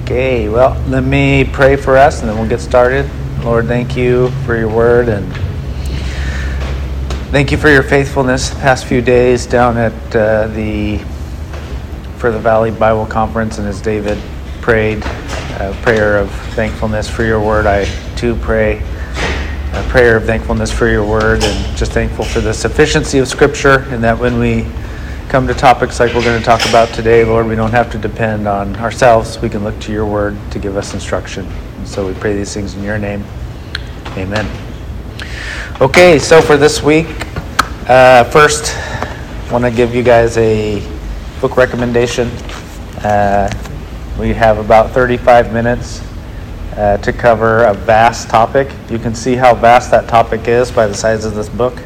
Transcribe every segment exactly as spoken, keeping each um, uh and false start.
Okay, well, let me pray for us and then we'll get started. Lord, thank you for your word and thank you for your faithfulness the past few days down at uh, the for the Valley Bible Conference, and as David prayed a prayer of thankfulness for your word, I too pray a prayer of thankfulness for your word and just thankful for the sufficiency of Scripture, and that when we come to topics like we're going to talk about today, Lord, we don't have to depend on ourselves. We can look to your word to give us instruction. And so we pray these things in your name. Amen. Okay, so for this week, uh, first, I want to give you guys a book recommendation. Uh, we have about thirty-five minutes uh, to cover a vast topic. You can see how vast that topic is by the size of this book.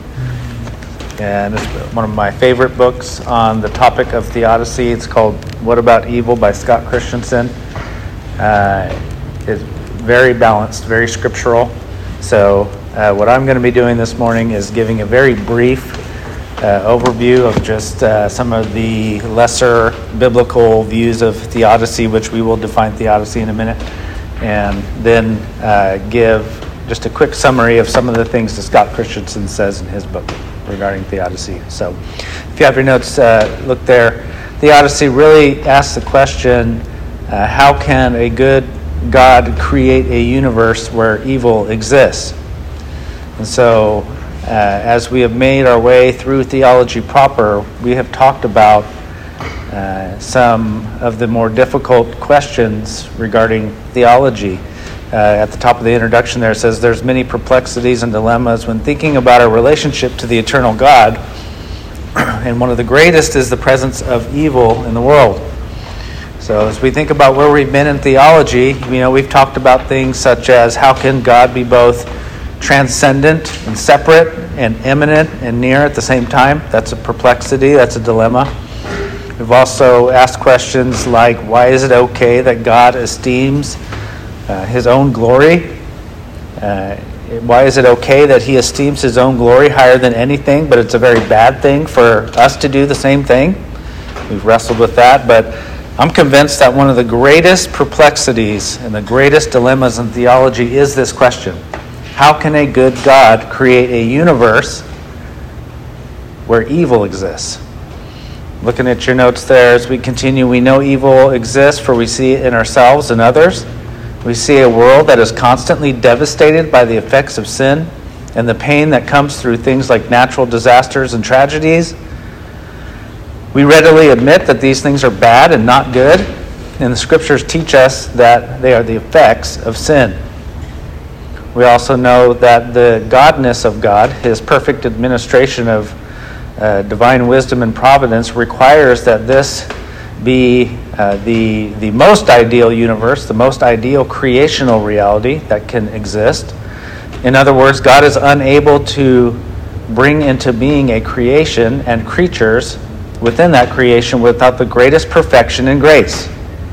And it's one of my favorite books on the topic of theodicy. It's called What About Evil by Scott Christensen. Uh, it's very balanced, very scriptural. So uh, what I'm going to be doing this morning is giving a very brief uh, overview of just uh, some of the lesser biblical views of theodicy, which we will define theodicy in a minute, and then uh, give just a quick summary of some of the things that Scott Christensen says in his book regarding theodicy. So if you have your notes, uh, look there. Theodicy really asks the question, uh, how can a good God create a universe where evil exists? And so uh, as we have made our way through theology proper, we have talked about uh, some of the more difficult questions regarding theology. Uh, at the top of the introduction there, it says there's many perplexities and dilemmas when thinking about our relationship to the eternal God. And one of the greatest is the presence of evil in the world. So as we think about where we've been in theology, you know, we've talked about things such as how can God be both transcendent and separate and immanent and near at the same time? That's a perplexity, that's a dilemma. We've also asked questions like, why is it okay that God esteems Uh, his own glory? Uh, why is it okay that he esteems his own glory higher than anything, but it's a very bad thing for us to do the same thing? We've wrestled with that, but I'm convinced that one of the greatest perplexities and the greatest dilemmas in theology is this question. How can a good God create a universe where evil exists? Looking at your notes there as we continue, we know evil exists, for we see it in ourselves and others. We see a world that is constantly devastated by the effects of sin and the pain that comes through things like natural disasters and tragedies. We readily admit that these things are bad and not good, and the scriptures teach us that they are the effects of sin. We also know that the godness of God, his perfect administration of uh, divine wisdom and providence, requires that this be uh, the the most ideal universe, the most ideal creational reality that can exist. In other words, God is unable to bring into being a creation and creatures within that creation without the greatest perfection and grace.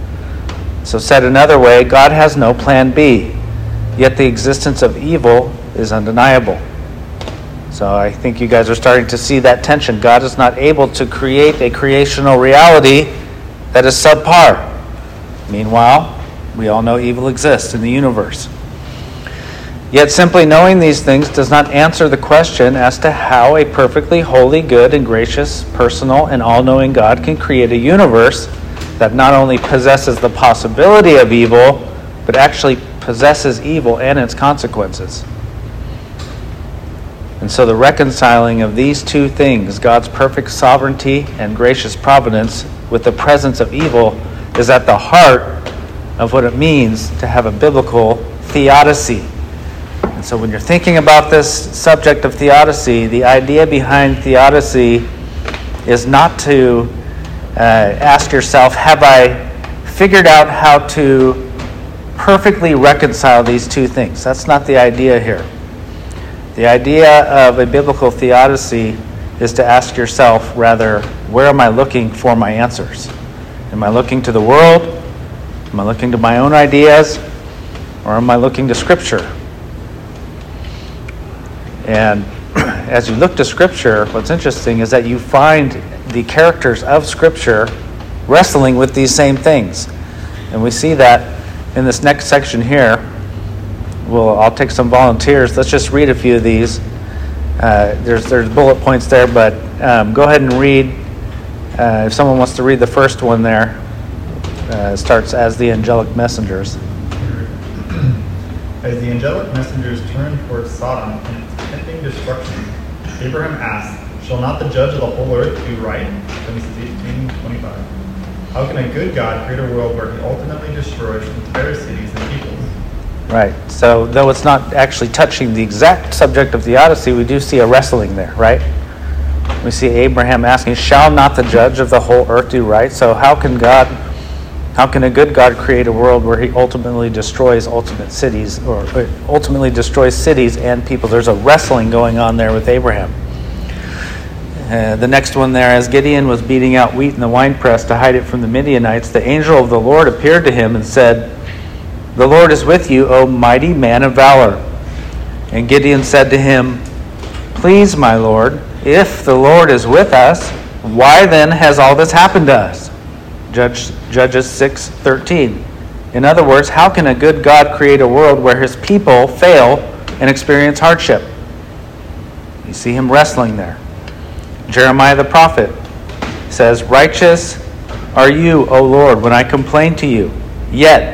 So said another way, God has no plan B, yet the existence of evil is undeniable. So I think you guys are starting to see that tension. God is not able to create a creational reality that is subpar. Meanwhile, we all know evil exists in the universe. Yet simply knowing these things does not answer the question as to how a perfectly holy, good, and gracious, personal, and all-knowing God can create a universe that not only possesses the possibility of evil, but actually possesses evil and its consequences. And so the reconciling of these two things, God's perfect sovereignty and gracious providence, with the presence of evil, is at the heart of what it means to have a biblical theodicy. And so when you're thinking about this subject of theodicy, the idea behind theodicy is not to uh, ask yourself, have I figured out how to perfectly reconcile these two things? That's not the idea here. The idea of a biblical theodicy is to ask yourself, rather, where am I looking for my answers? Am I looking to the world? Am I looking to my own ideas? Or am I looking to Scripture? And as you look to Scripture, what's interesting is that you find the characters of Scripture wrestling with these same things. And we see that in this next section here, well, I'll take some volunteers. Let's just read a few of these. Uh, there's there's bullet points there, but um, go ahead and read. Uh, if someone wants to read the first one there, uh, it starts as the angelic messengers. As the angelic messengers turned towards Sodom and its impending destruction, Abraham asked, "Shall not the judge of the whole earth do right?" Genesis eighteen twenty-five. How can a good God create a world where he ultimately destroys entire cities and peoples? Right. So though it's not actually touching the exact subject of the Odyssey, we do see a wrestling there, right? We see Abraham asking, "Shall not the judge of the whole earth do right?" So how can God, how can a good God create a world where he ultimately destroys ultimate cities, or ultimately destroys cities and people? There's a wrestling going on there with Abraham. Uh, the next one there, as Gideon was beating out wheat in the winepress to hide it from the Midianites, the angel of the Lord appeared to him and said, "The Lord is with you, O mighty man of valor." And Gideon said to him, "Please, my Lord, if the Lord is with us, why then has all this happened to us?" Judge, Judges six thirteen. In other words, how can a good God create a world where his people fail and experience hardship? You see him wrestling there. Jeremiah the prophet says, "Righteous are you, O Lord, when I complain to you. Yet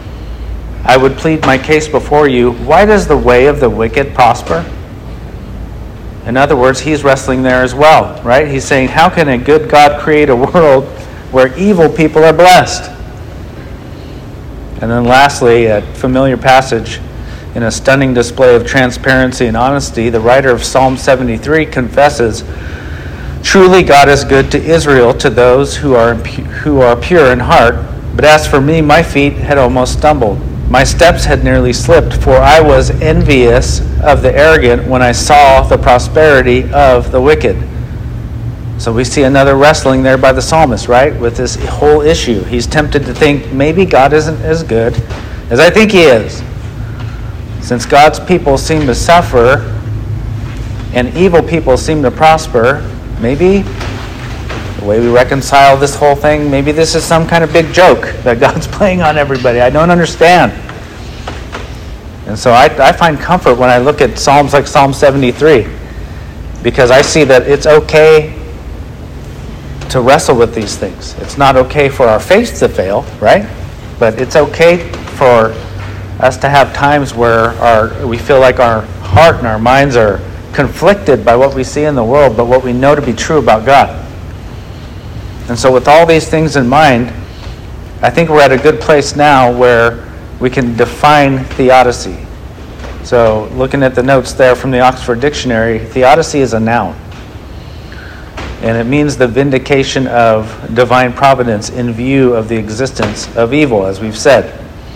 I would plead my case before you. Why does the way of the wicked prosper?" In other words, he's wrestling there as well, right? He's saying, how can a good God create a world where evil people are blessed? And then lastly, a familiar passage in a stunning display of transparency and honesty, the writer of Psalm seventy-three confesses, "Truly God is good to Israel, to those who are who are pure in heart. But as for me, my feet had almost stumbled. My steps had nearly slipped, for I was envious of the arrogant when I saw the prosperity of the wicked." So we see another wrestling there by the psalmist, right? With this whole issue. He's tempted to think maybe God isn't as good as I think he is. Since God's people seem to suffer and evil people seem to prosper, maybe the way we reconcile this whole thing, maybe this is some kind of big joke that God's playing on everybody. I don't understand. And so I, I find comfort when I look at Psalms like Psalm seventy-three, because I see that it's okay to wrestle with these things. It's not okay for our faith to fail, right? But it's okay for us to have times where our we feel like our heart and our minds are conflicted by what we see in the world, but what we know to be true about God. And so with all these things in mind, I think we're at a good place now where we can define theodicy. So looking at the notes there from the Oxford Dictionary, theodicy is a noun. And it means the vindication of divine providence in view of the existence of evil, as we've said.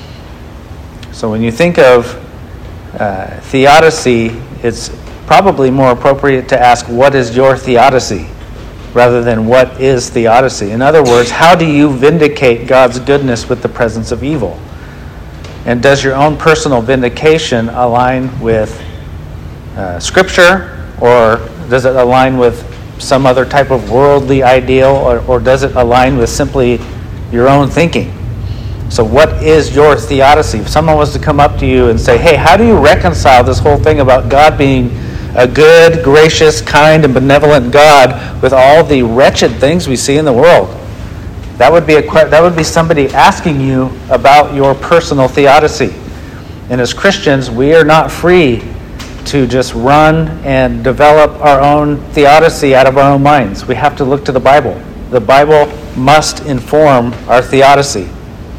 So when you think of uh, theodicy, it's probably more appropriate to ask, what is your theodicy, rather than what is theodicy? In other words, how do you vindicate God's goodness with the presence of evil? And does your own personal vindication align with uh, Scripture, or does it align with some other type of worldly ideal, or, or does it align with simply your own thinking? So what is your theodicy? If someone was to come up to you and say, hey, how do you reconcile this whole thing about God being a good, gracious, kind, and benevolent God with all the wretched things we see in the world? That would be a that would be somebody asking you about your personal theodicy. And as Christians, we are not free to just run and develop our own theodicy out of our own minds. We have to look to the Bible. The Bible must inform our theodicy.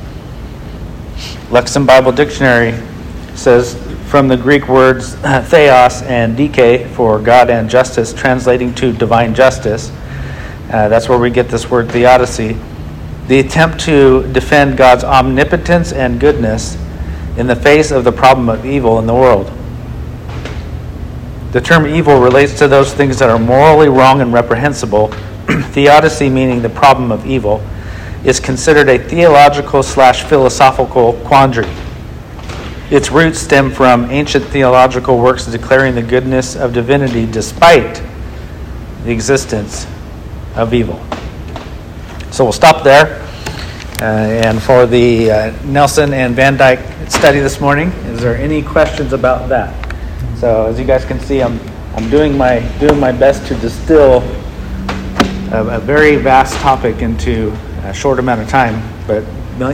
Lexham Bible Dictionary says, from the Greek words theos and dike for God and justice, translating to divine justice, uh, that's where we get this word theodicy. The attempt to defend God's omnipotence and goodness in the face of the problem of evil in the world. The term evil relates to those things that are morally wrong and reprehensible. Theodicy, meaning the problem of evil, is considered a theological slash philosophical quandary. Its roots stem from ancient theological works declaring the goodness of divinity despite the existence of evil. So we'll stop there. Uh, and for the uh, Nelson and Van Dyke study this morning, is there any questions about that? So as you guys can see, I'm I'm doing my doing my best to distill a, a very vast topic into a short amount of time. But Millie?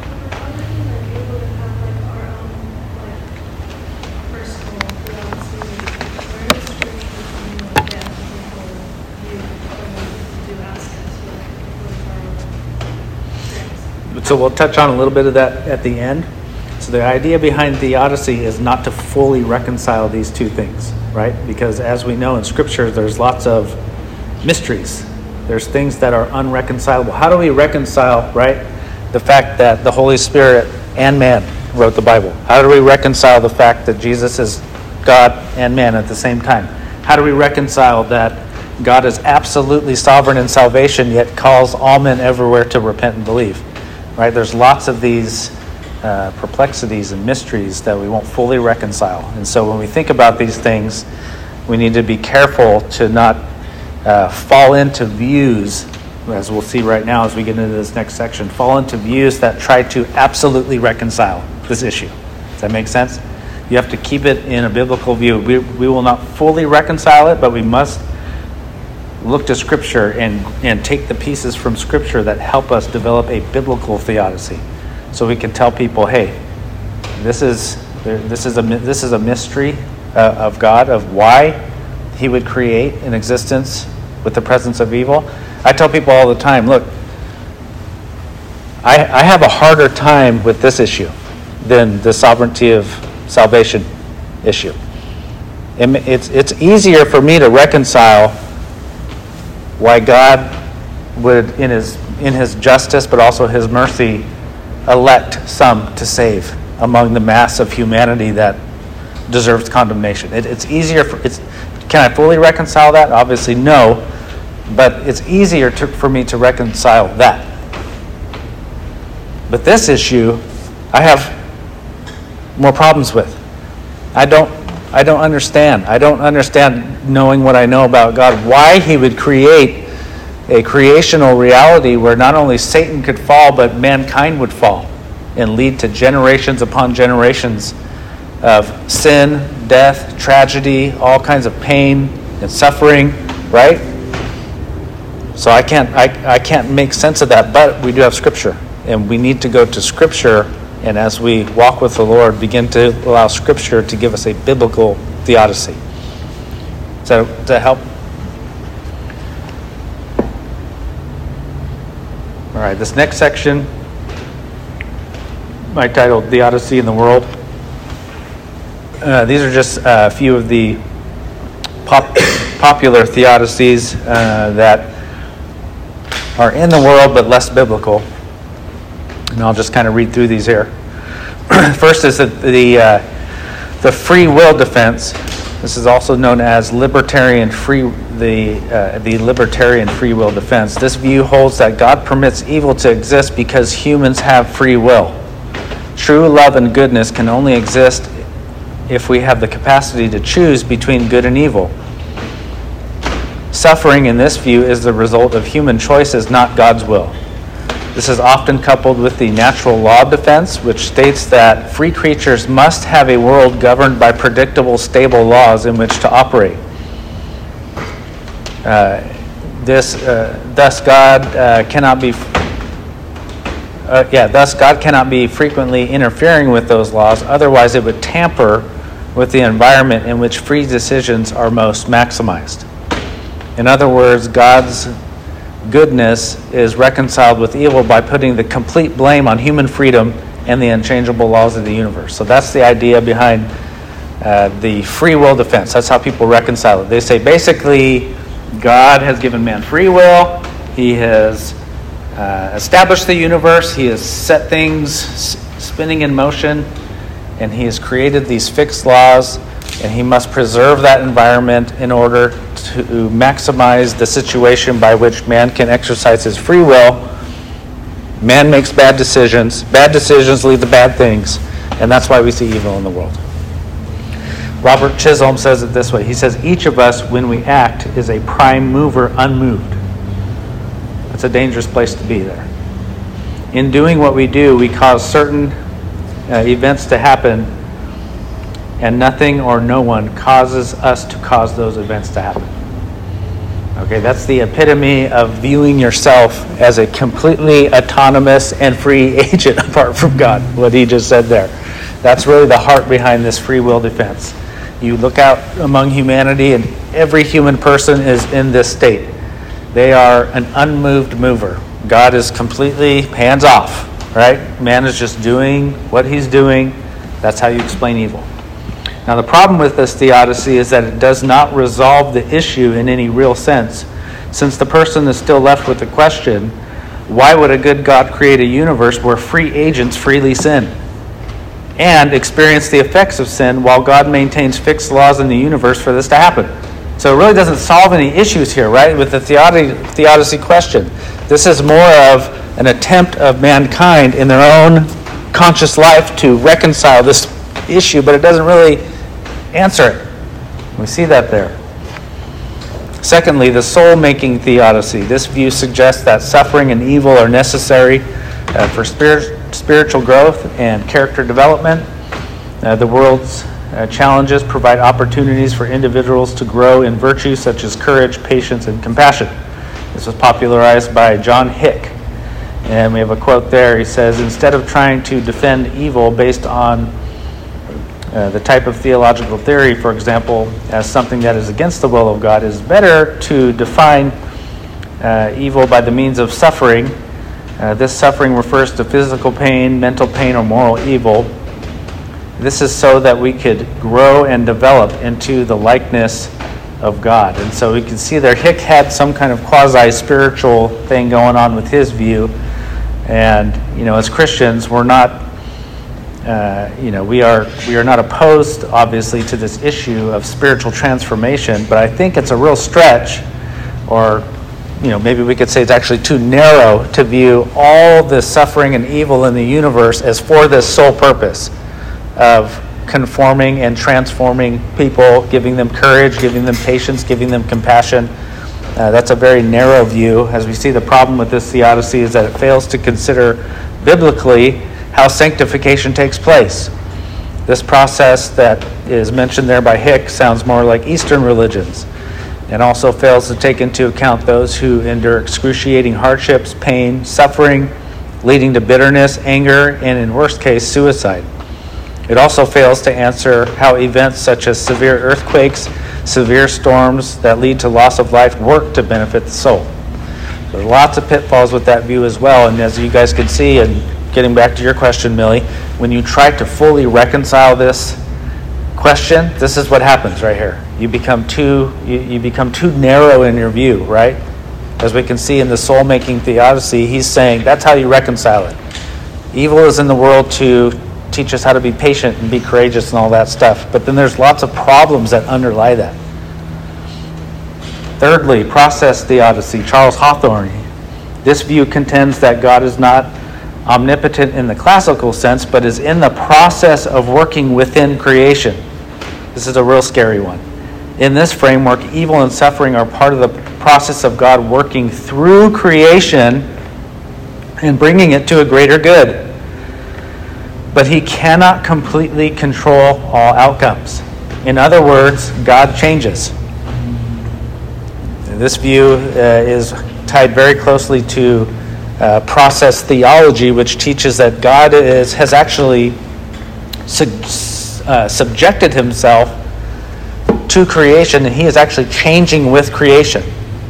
So we'll touch on a little bit of that at the end. So the idea behind theodicy is not to fully reconcile these two things, right? Because as we know in Scripture, there's lots of mysteries. There's things that are unreconcilable. How do we reconcile, right, the fact that the Holy Spirit and man wrote the Bible? How do we reconcile the fact that Jesus is God and man at the same time? How do we reconcile that God is absolutely sovereign in salvation, yet calls all men everywhere to repent and believe? Right? There's lots of these uh, perplexities and mysteries that we won't fully reconcile. And so when we think about these things, we need to be careful to not uh, fall into views, as we'll see right now as we get into this next section, fall into views that try to absolutely reconcile this issue. Does that make sense? You have to keep it in a biblical view. We, we will not fully reconcile it, but we must look to Scripture and, and take the pieces from Scripture that help us develop a biblical theodicy, so we can tell people, hey, this is this is a this is a mystery uh, of God, of why He would create an existence with the presence of evil. I tell people all the time, look, I, I have a harder time with this issue than the sovereignty of salvation issue. It's it's easier for me to reconcile why God would, in his in his justice, but also his mercy, elect some to save among the mass of humanity that deserves condemnation. It, it's easier for it's. Can I fully reconcile that? Obviously, no. But it's easier to, for me to reconcile that. But this issue, I have more problems with. I don't. I don't understand. I don't understand, knowing what I know about God, why he would create a creational reality where not only Satan could fall, but mankind would fall and lead to generations upon generations of sin, death, tragedy, all kinds of pain and suffering, right? So I can't I, I can't make sense of that, but we do have Scripture, and we need to go to Scripture. And as we walk with the Lord, begin to allow Scripture to give us a biblical theodicy. So, does that help? All right, this next section, I titled Theodicy in the World. Uh, these are just a few of the pop, popular theodicies uh, that are in the world but less biblical. And I'll just kind of read through these here. First is the the, uh, the free will defense. This is also known as libertarian free the uh, the libertarian free will defense. This view holds that God permits evil to exist because humans have free will. True love and goodness can only exist if we have the capacity to choose between good and evil. Suffering in this view is the result of human choices, not God's will. This is often coupled with the natural law defense, which states that free creatures must have a world governed by predictable, stable laws in which to operate. Uh, this, uh, thus, God uh, cannot be, uh, yeah, thus God cannot be frequently interfering with those laws. Otherwise, it would tamper with the environment in which free decisions are most maximized. In other words, God's goodness is reconciled with evil by putting the complete blame on human freedom and the unchangeable laws of the universe. So that's the idea behind uh, the free will defense. That's how people reconcile it. They say basically God has given man free will. He has uh, established the universe. He has set things s- spinning in motion, and he has created these fixed laws, and he must preserve that environment in order to maximize the situation by which man can exercise his free will. Man makes bad decisions. Bad decisions lead to bad things, and that's why we see evil in the world. Robert Chisholm says it this way. He says, each of us, when we act, is a prime mover unmoved. That's a dangerous place to be there. In doing what we do, we cause certain uh, events to happen, and nothing or no one causes us to cause those events to happen. Okay, that's the epitome of viewing yourself as a completely autonomous and free agent apart from God, what he just said there. That's really the heart behind this free will defense. You look out among humanity, and every human person is in this state. They are an unmoved mover. God is completely hands off, right? Man is just doing what he's doing. That's how you explain evil. Now, the problem with this theodicy is that it does not resolve the issue in any real sense, since the person is still left with the question, why would a good God create a universe where free agents freely sin and experience the effects of sin while God maintains fixed laws in the universe for this to happen? So it really doesn't solve any issues here, right, with the theodicy, theodicy question. This is more of an attempt of mankind in their own conscious life to reconcile this issue, but it doesn't really answer it. We see that there. Secondly, the soul-making theodicy. This view suggests that suffering and evil are necessary uh, for spirit, spiritual growth and character development. Uh, the world's uh, challenges provide opportunities for individuals to grow in virtues such as courage, patience, and compassion. This was popularized by John Hick. And we have a quote there. He says, instead of trying to defend evil based on Uh, the type of theological theory, for example, as something that is against the will of God, it is better to define uh, evil by the means of suffering. Uh, this suffering refers to physical pain, mental pain, or moral evil. This is so that we could grow and develop into the likeness of God. And so we can see there Hick had some kind of quasi-spiritual thing going on with his view. And, you know, as Christians, we're not Uh, you know, we are we are not opposed, obviously, to this issue of spiritual transformation, but I think it's a real stretch, or, you know, maybe we could say it's actually too narrow to view all the suffering and evil in the universe as for this sole purpose of conforming and transforming people, giving them courage, giving them patience, giving them compassion. Uh, that's a very narrow view. As we see, the problem with this theodicy is that it fails to consider biblically how sanctification takes place. This process that is mentioned there by Hick sounds more like Eastern religions, and also fails to take into account those who endure excruciating hardships, pain, suffering, leading to bitterness, anger, and in worst case, suicide. It also fails to answer how events such as severe earthquakes, severe storms that lead to loss of life work to benefit the soul. There's lots of pitfalls with that view as well, and as you guys can see, and getting back to your question, Millie, when you try to fully reconcile this question, this is what happens right here. You become too you, you become too narrow in your view, right? As we can see in the soul-making theodicy, he's saying that's how you reconcile it. Evil is in the world to teach us how to be patient and be courageous and all that stuff. But then there's lots of problems that underlie that. Thirdly, process theodicy. Charles Hawthorne. This view contends that God is not omnipotent in the classical sense, but is in the process of working within creation. This is a real scary one. In this framework, evil and suffering are part of the process of God working through creation and bringing it to a greater good. But he cannot completely control all outcomes. In other words, God changes. This view uh, is tied very closely to Uh, process theology, which teaches that God is has actually sub- uh, subjected himself to creation, and he is actually changing with creation.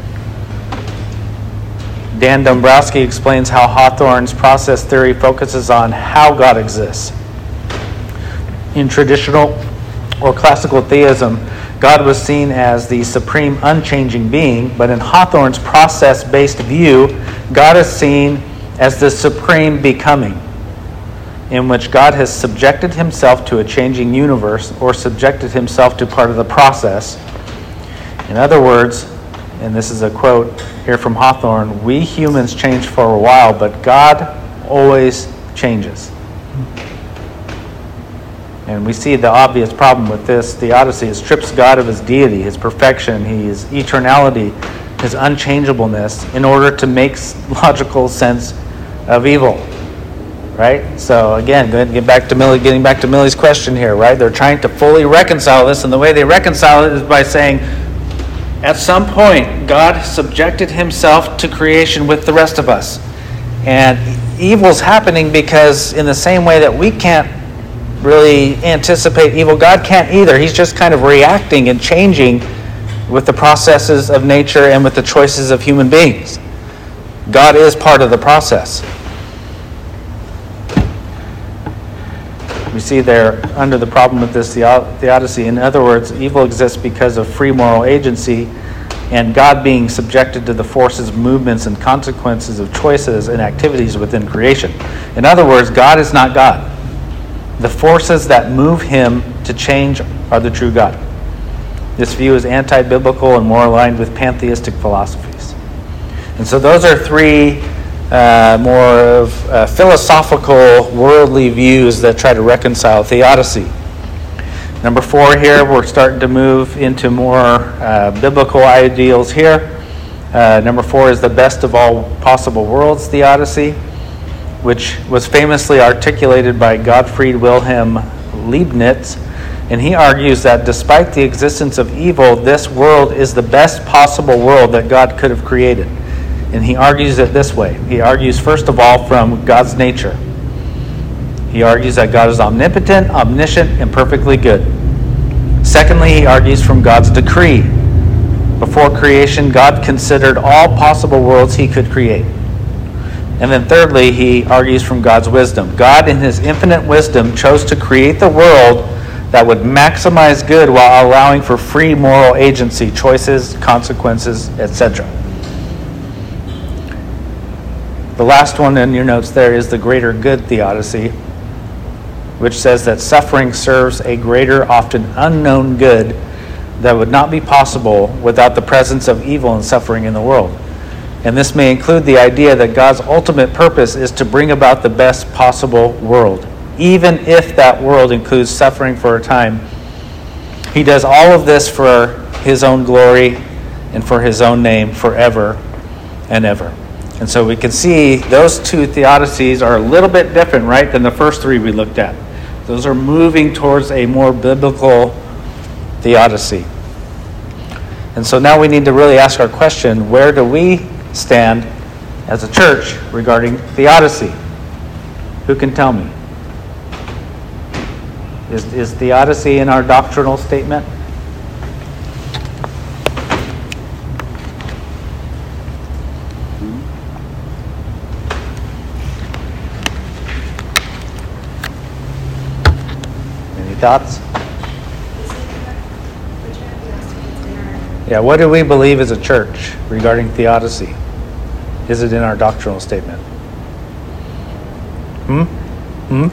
Dan Dombrowski explains how Hawthorne's process theory focuses on how God exists. In traditional or classical theism, God was seen as the supreme unchanging being, but in Hawthorne's process-based view, God is seen as the supreme becoming, in which God has subjected himself to a changing universe or subjected himself to part of the process. In other words, and this is a quote here from Hawthorne, we humans change for a while, but God always changes. And we see the obvious problem with this theodicy. It strips God of his deity, his perfection, his eternality, his unchangeableness, in order to make logical sense of evil. right? So again, going to get back to Millie, getting back to Millie's question here, right? They're trying to fully reconcile this, and the way they reconcile it is by saying, at some point, God subjected himself to creation with the rest of us. And evil's happening because in the same way that we can't really anticipate evil, God can't either. He's just kind of reacting and changing with the processes of nature and with the choices of human beings. God is part of the process. We see there under the problem with this theodicy. In other words, evil exists because of free moral agency and God being subjected to the forces, movements, and consequences of choices and activities within creation. In other words, God is not God. The forces that move him to change are the true God. This view is anti-biblical and more aligned with pantheistic philosophies. And so those are three Uh, more of uh, philosophical, worldly views that try to reconcile theodicy. Number four here, we're starting to move into more uh, biblical ideals here. Uh, number four is the best of all possible worlds theodicy, which was famously articulated by Gottfried Wilhelm Leibniz. And he argues that despite the existence of evil, this world is the best possible world that God could have created. And he argues it this way. He argues, first of all, from God's nature. He argues that God is omnipotent, omniscient, and perfectly good. Secondly, he argues from God's decree. Before creation, God considered all possible worlds he could create. And then thirdly, he argues from God's wisdom. God, in his infinite wisdom, chose to create the world that would maximize good while allowing for free moral agency, choices, consequences, et cetera. The last one in your notes there is the greater good theodicy, which says that suffering serves a greater, often unknown good that would not be possible without the presence of evil and suffering in the world. And this may include the idea that God's ultimate purpose is to bring about the best possible world, even if that world includes suffering for a time. He does all of this for his own glory and for his own name forever and ever. And so we can see those two theodicies are a little bit different, right, than the first three we looked at. Those are moving towards a more biblical theodicy. And so now we need to really ask our question, where do we stand as a church regarding theodicy? Who can tell me? Is, is theodicy in our doctrinal statement? Thoughts? Yeah, what do we believe as a church regarding theodicy? Is it in our doctrinal statement? Hmm? Hmm?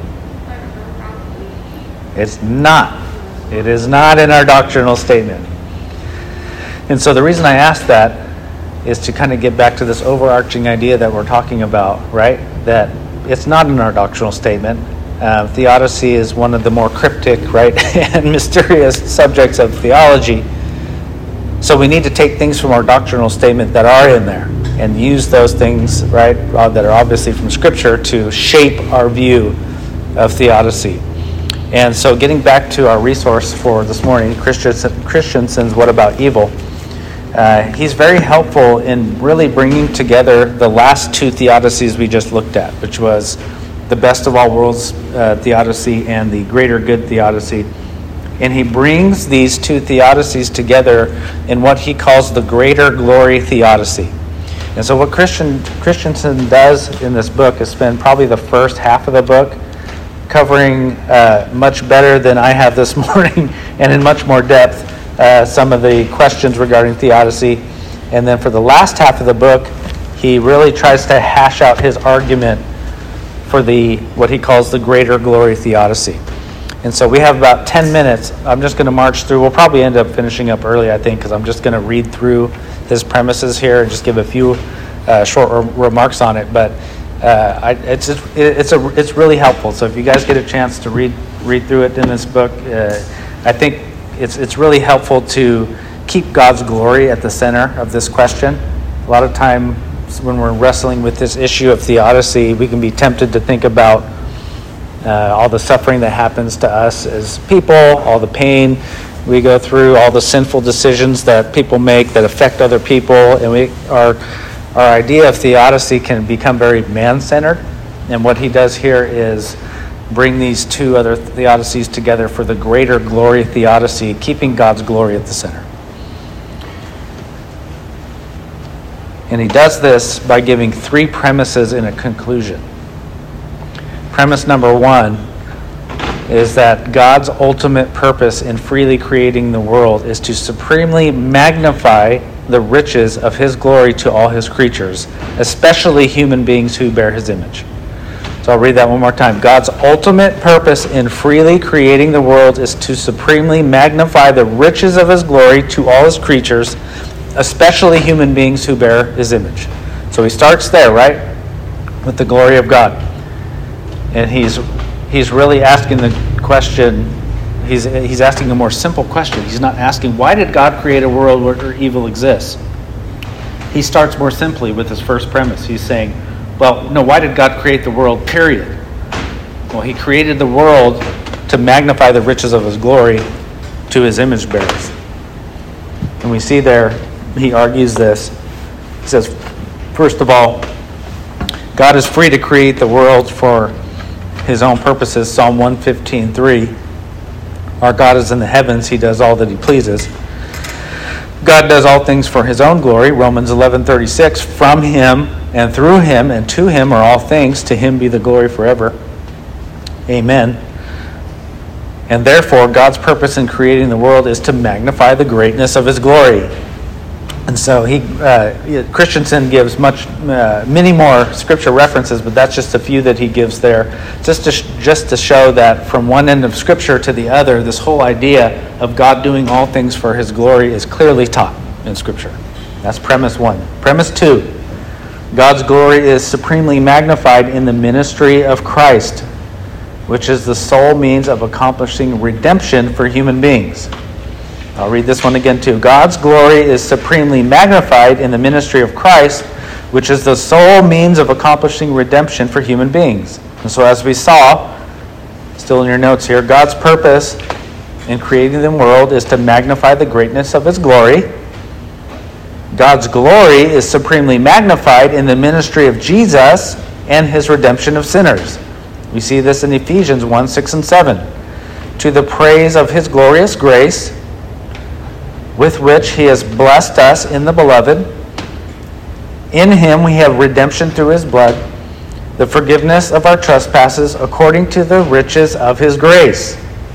It's not. It is not in our doctrinal statement. And so the reason I asked that is to kind of get back to this overarching idea that we're talking about, right? That it's not in our doctrinal statement. Uh, theodicy is one of the more cryptic, right, and mysterious subjects of theology. So we need to take things from our doctrinal statement that are in there and use those things, right, uh, that are obviously from Scripture to shape our view of theodicy. And so getting back to our resource for this morning, Christensen's What About Evil? Uh, he's very helpful in really bringing together the last two theodicies we just looked at, which was the best of all worlds uh, theodicy and the greater good theodicy. And he brings these two theodicies together in what he calls the greater glory theodicy. And so what Christian Christensen does in this book is spend probably the first half of the book covering uh, much better than I have this morning and in much more depth uh, some of the questions regarding theodicy. And then for the last half of the book, he really tries to hash out his argument for the what he calls the greater glory theodicy. And so we have about ten minutes. I'm just going to march through. We'll probably end up finishing up early, I think, because I'm just going to read through his premises here and just give a few uh, short re- remarks on it. But uh, I, it's just, it, it's a it's really helpful. So if you guys get a chance to read read through it in this book, uh, I think it's it's really helpful to keep God's glory at the center of this question. A lot of time when we're wrestling with this issue of theodicy, we can be tempted to think about uh, all the suffering that happens to us as people, all the pain we go through, all the sinful decisions that people make that affect other people, and we our our idea of theodicy can become very man-centered. And what he does here is bring these two other theodicies together for the greater glory theodicy, keeping God's glory at the center. And he does this by giving three premises in a conclusion. Premise number one is that God's ultimate purpose in freely creating the world is to supremely magnify the riches of his glory to all his creatures, especially human beings who bear his image. So I'll read that one more time. God's ultimate purpose in freely creating the world is to supremely magnify the riches of his glory to all his creatures, especially human beings who bear his image. So he starts there, right? With the glory of God. And he's he's really asking the question, he's he's asking a more simple question. He's not asking, why did God create a world where evil exists? He starts more simply with his first premise. He's saying, well, no, why did God create the world, period? Well, he created the world to magnify the riches of his glory to his image bearers. And we see there, he argues this. He says, first of all, God is free to create the world for his own purposes. Psalm one fifteen three. Our God is in the heavens. He does all that he pleases. God does all things for his own glory. Romans eleven thirty-six. From him and through him and to him are all things. To him be the glory forever. Amen. And therefore, God's purpose in creating the world is to magnify the greatness of his glory. And so he, uh, Christensen gives much, uh, many more scripture references, but that's just a few that he gives there, just to sh- just to show that from one end of scripture to the other, this whole idea of God doing all things for his glory is clearly taught in scripture. That's premise one. Premise two, God's glory is supremely magnified in the ministry of Christ, which is the sole means of accomplishing redemption for human beings. I'll read this one again too. God's glory is supremely magnified in the ministry of Christ, which is the sole means of accomplishing redemption for human beings. And so as we saw, still in your notes here, God's purpose in creating the world is to magnify the greatness of his glory. God's glory is supremely magnified in the ministry of Jesus and his redemption of sinners. We see this in Ephesians one, six, and seven. To the praise of his glorious grace, with which he has blessed us in the beloved. In him we have redemption through his blood, the forgiveness of our trespasses according to the riches of his grace.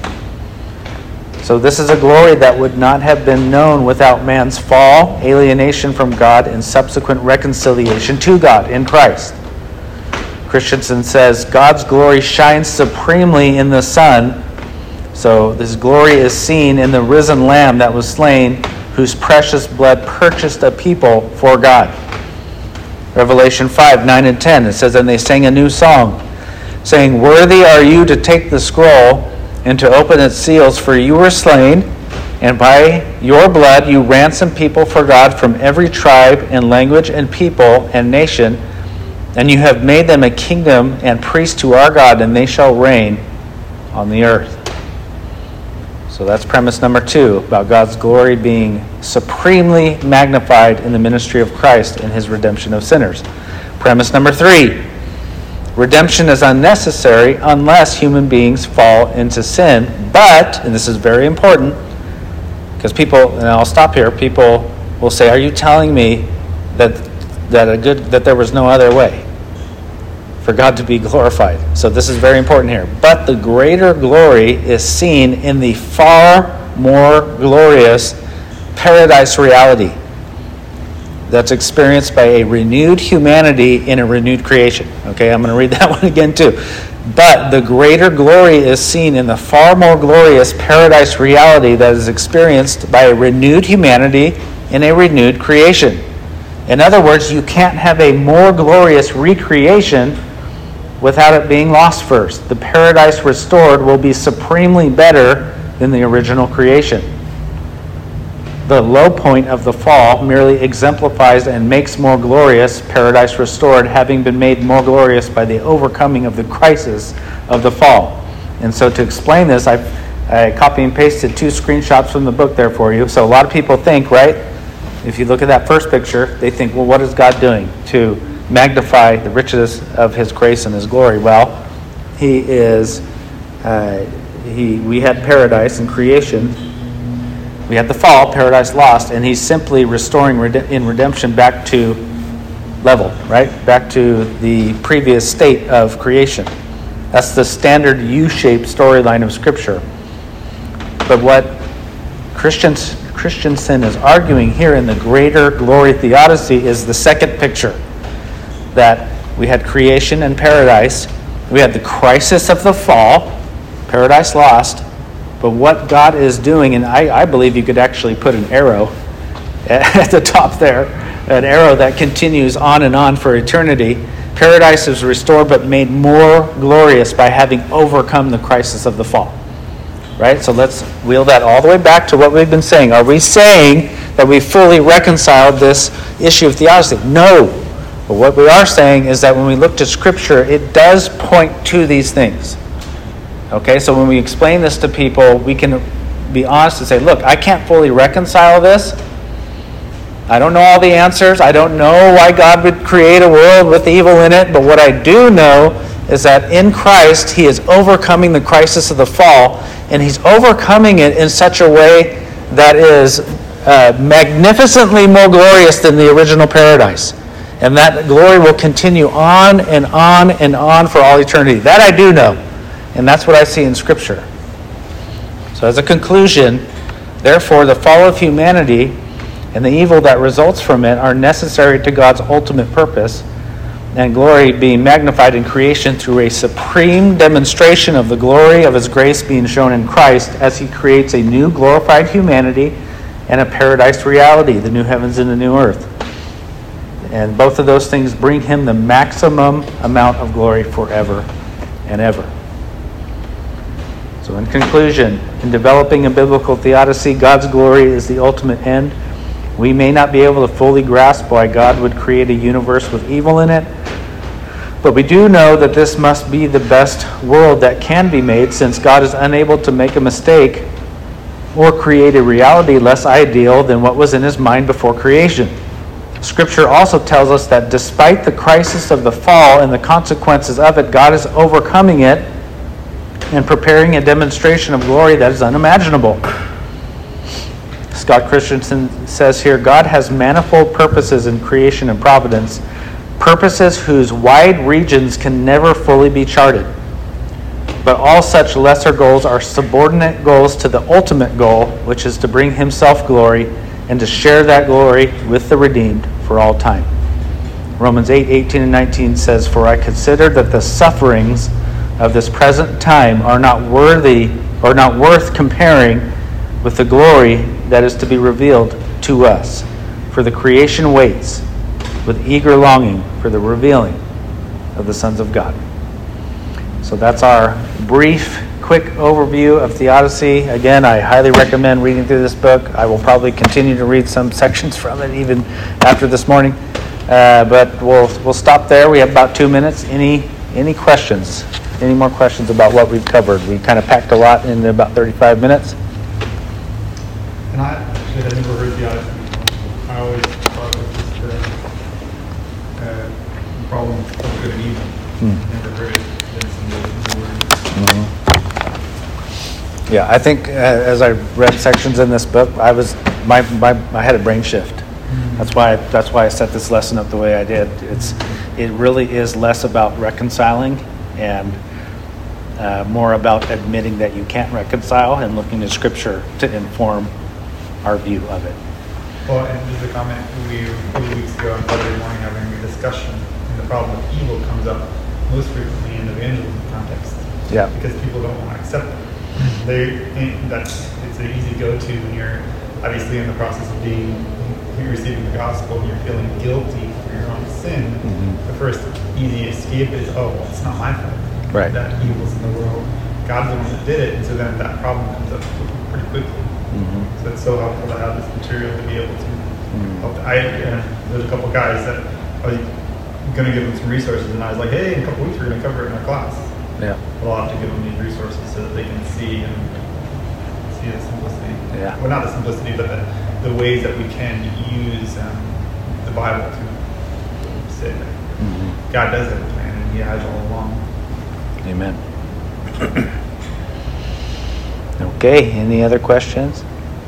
So this is a glory that would not have been known without man's fall, alienation from God, and subsequent reconciliation to God in Christ. Christensen says, God's glory shines supremely in the Son. So this glory is seen in the risen Lamb that was slain, whose precious blood purchased a people for God. Revelation five, nine, and ten, it says, and they sang a new song, saying, worthy are you to take the scroll and to open its seals, for you were slain, and by your blood you ransomed people for God from every tribe and language and people and nation, and you have made them a kingdom and priests to our God, and they shall reign on the earth. So that's premise number two, about God's glory being supremely magnified in the ministry of Christ and his redemption of sinners. Premise number three, redemption is unnecessary unless human beings fall into sin. But, and this is very important, because people, and I'll stop here, people will say, are you telling me that that a good that there was no other way for God to be glorified? So this is very important here. But the greater glory is seen in the far more glorious paradise reality that's experienced by a renewed humanity in a renewed creation. Okay, I'm going to read that one again too. But the greater glory is seen in the far more glorious paradise reality that is experienced by a renewed humanity in a renewed creation. In other words, you can't have a more glorious recreation without it being lost first. The paradise restored will be supremely better than the original creation. The low point of the fall merely exemplifies and makes more glorious paradise restored, having been made more glorious by the overcoming of the crisis of the fall. And so to explain this, I've I copy and pasted two screenshots from the book there for you. So a lot of people think, right, if you look at that first picture, they think, well, what is God doing to magnify the riches of his grace and his glory? Well, he is, uh, he. we had paradise and creation. We had the fall, paradise lost, and he's simply restoring rede- in redemption back to level, right? Back to the previous state of creation. That's the standard U-shaped storyline of Scripture. But what Christians, Christensen is arguing here in the greater glory theodicy is the second picture. That we had creation and paradise. We had the crisis of the fall, paradise lost. But what God is doing, and I, I believe you could actually put an arrow at the top there, an arrow that continues on and on for eternity. Paradise is restored but made more glorious by having overcome the crisis of the fall. Right? So let's wheel that all the way back to what we've been saying. Are we saying that we fully reconciled this issue of theodicy? No. But what we are saying is that when we look to Scripture, it does point to these things. Okay, so when we explain this to people, we can be honest and say, look, I can't fully reconcile this. I don't know all the answers. I don't know why God would create a world with evil in it. But what I do know is that in Christ, he is overcoming the crisis of the fall. And he's overcoming it in such a way that is uh, magnificently more glorious than the original paradise. And that glory will continue on and on and on for all eternity. That I do know. And that's what I see in Scripture. So as a conclusion, therefore, the fall of humanity and the evil that results from it are necessary to God's ultimate purpose, and glory being magnified in creation through a supreme demonstration of the glory of his grace being shown in Christ as he creates a new glorified humanity and a paradise reality, the new heavens and the new earth. And both of those things bring him the maximum amount of glory forever and ever. So in conclusion, in developing a biblical theodicy, God's glory is the ultimate end. We may not be able to fully grasp why God would create a universe with evil in it, but we do know that this must be the best world that can be made, since God is unable to make a mistake or create a reality less ideal than what was in his mind before creation. Scripture also tells us that despite the crisis of the fall and the consequences of it, God is overcoming it and preparing a demonstration of glory that is unimaginable. Scott Christensen says here, God has manifold purposes in creation and providence, purposes whose wide regions can never fully be charted. But all such lesser goals are subordinate goals to the ultimate goal, which is to bring himself glory and to share that glory with the redeemed for all time. Romans eight, eighteen and nineteen says, "For I consider that the sufferings of this present time are not worthy or not worth comparing with the glory that is to be revealed to us. For the creation waits with eager longing for the revealing of the sons of God." So that's our brief, quick overview of theodicy. Again, I highly recommend reading through this book. I will probably continue to read some sections from it even after this morning. Uh, but we'll we'll stop there. We have about two minutes. Any any questions? Any more questions about what we've covered? We kind of packed a lot in about thirty-five minutes. And I actually had never heard theodicy. I always thought it was just the uh, problem of good and evil. Hmm. Never heard it. Mm-hmm. Yeah, I think uh, as I read sections in this book, I was my, my I had a brain shift. Mm-hmm. That's why that's why I set this lesson up the way I did. It's it really is less about reconciling and uh, more about admitting that you can't reconcile and looking to Scripture to inform our view of it. Well, and just a comment, we a few weeks ago on Saturday morning having a discussion, and the problem with evil comes up most frequently in the evangelism context. Yeah. Because people don't want to accept it. They that's it's an easy go-to when you're obviously in the process of being you're receiving the gospel and you're feeling guilty for your own sin. Mm-hmm. The first easy escape is, oh, well, it's not my fault. Right. That evil's in the world. God's the one that did it, and so then that problem comes up pretty quickly. Mm-hmm. So it's so helpful to have this material to be able to Mm-hmm. help. I uh, there's a couple guys that I was going to give them some resources, and I was like, hey, in a couple weeks we're going to cover it in our class. Yeah. But I'll have to give them these resources so that they can see and see the simplicity. Yeah. Well, not the simplicity, but the, the ways that we can use um, the Bible to say that Mm-hmm. God does have a plan, and He has all along. Amen. Okay, any other questions?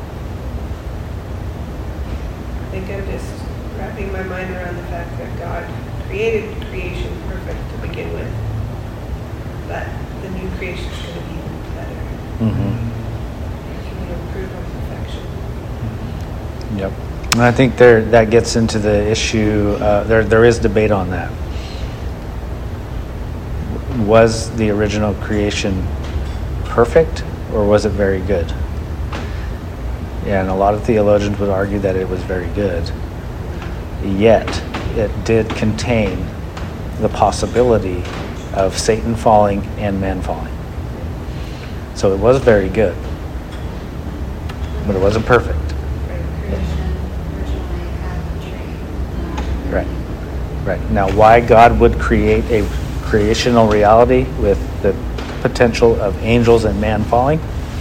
I think I'm just wrapping my mind around the fact that God created creation perfect to begin with, but the new creation is going to be even better. Mm-hmm. Can we improve on perfection? Yep. And I think there that gets into the issue. Uh, there there is debate on that. Was the original creation perfect, or was it very good? Yeah, and a lot of theologians would argue that it was very good. Yet, it did contain the possibility of Satan falling and man falling. So it was very good, but it wasn't perfect. Right. Right. Now, why God would create a creational reality with the potential of angels and man falling?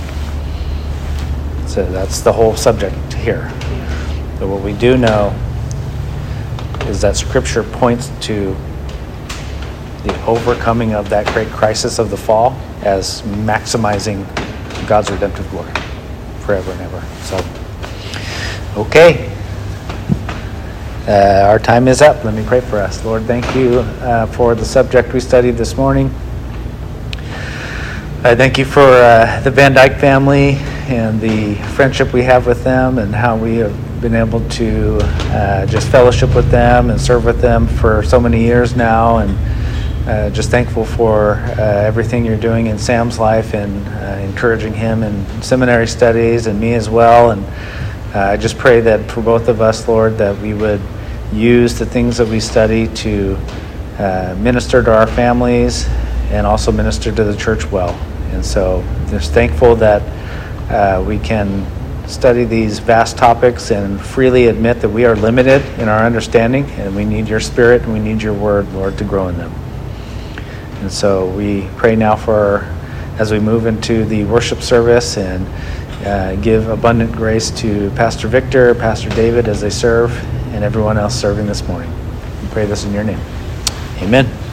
So that's the whole subject here. But what we do know is that Scripture points to the overcoming of that great crisis of the fall as maximizing God's redemptive glory forever and ever. So, okay. Uh, our time is up. Let me pray for us. Lord, thank you uh, for the subject we studied this morning. I thank you for uh, the Van Dyke family and the friendship we have with them, and how we have been able to uh, just fellowship with them and serve with them for so many years now. And uh, just thankful for uh, everything you're doing in Sam's life, and uh, encouraging him in seminary studies, and me as well. And uh, I just pray that for both of us, Lord, that we would use the things that we study to uh, minister to our families and also minister to the church well. And so just thankful that uh, we can study these vast topics and freely admit that we are limited in our understanding, and we need your Spirit and we need your word, Lord, to grow in them. And so we pray now for, as we move into the worship service, and uh, give abundant grace to Pastor Victor, Pastor David as they serve, and everyone else serving this morning. We pray this in your name. Amen.